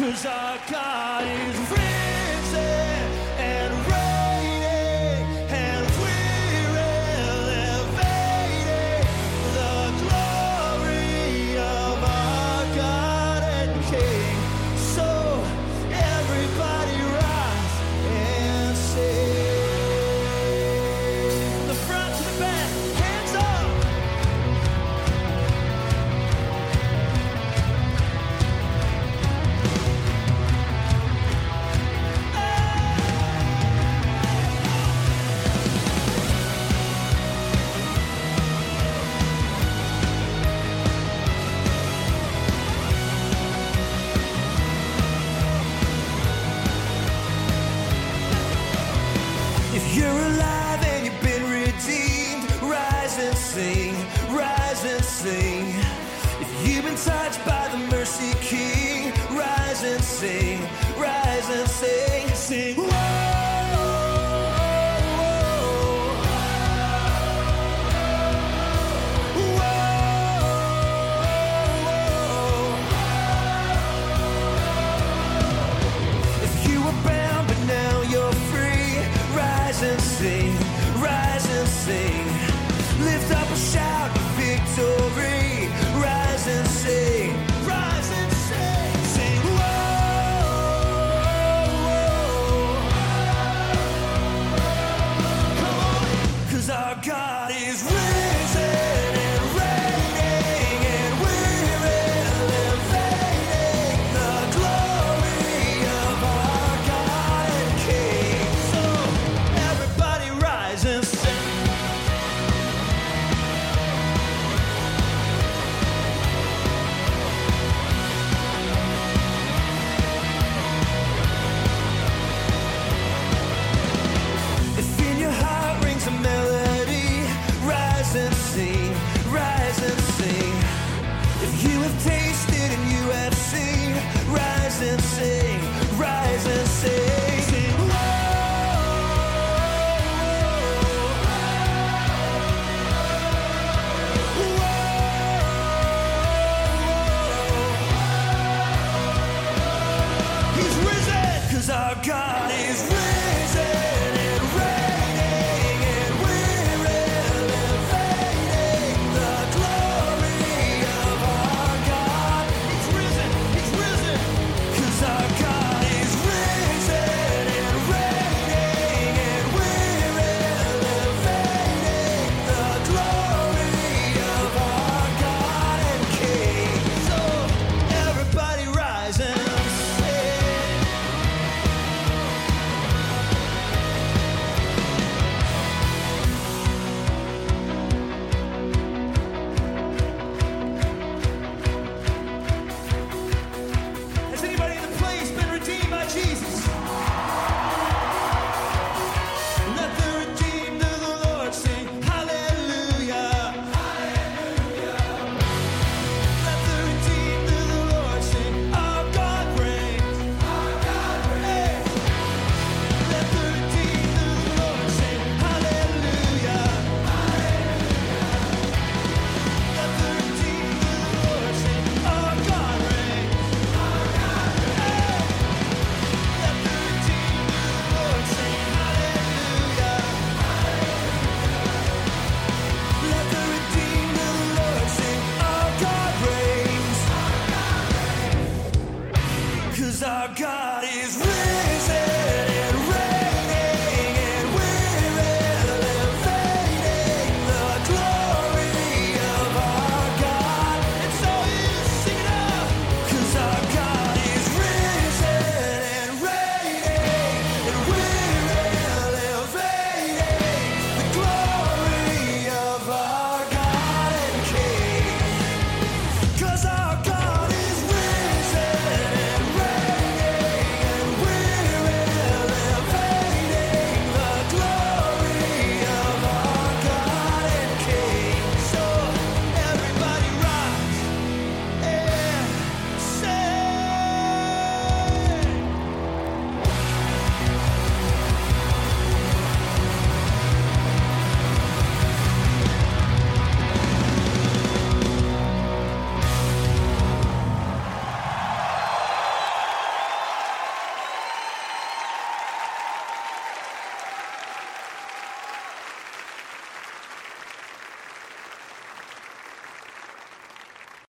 'Cause our God is risen and reigning, and we're elevating the glory of our God and King. So everybody rise and sing. From the front to the back, hands up. If you're alive and you've been redeemed, rise and sing, rise and sing. If you've been touched by the mercy King, rise and sing, rise and sing, sing. Whoa, if you were bound but now you're free, rise and sing, rise and sing. Lift up a shout of victory, rise and sing, rise and sing, sing. Come on, 'cause our God is risen and reigning, and we're elevating the glory of our God and King. So everybody rise and sing. If in your heart rings a melody, rise and sing, rise and sing. If you have tasted and you have seen, rise and sing, rise and sing, sing. He's risen, 'cause our God is risen and reigning, and we're elevating the glory of our God. He's risen, 'cause our God is risen and reigning, and we're elevating the glory of our God and King. So everybody rise and sing. Has anybody in the place been redeemed by Jesus? Let the redeemed of the Lord sing hallelujah. Let the redeemed of the Lord sing, our God reigns. Hey. Let the redeemed of the Lord sing hallelujah. Let the redeemed of the Lord sing, our God reigns. Hey. Let the redeemed of the Lord sing hallelujah. Let the redeemed of the Lord sing, our God reigns. 'Cause our God is risen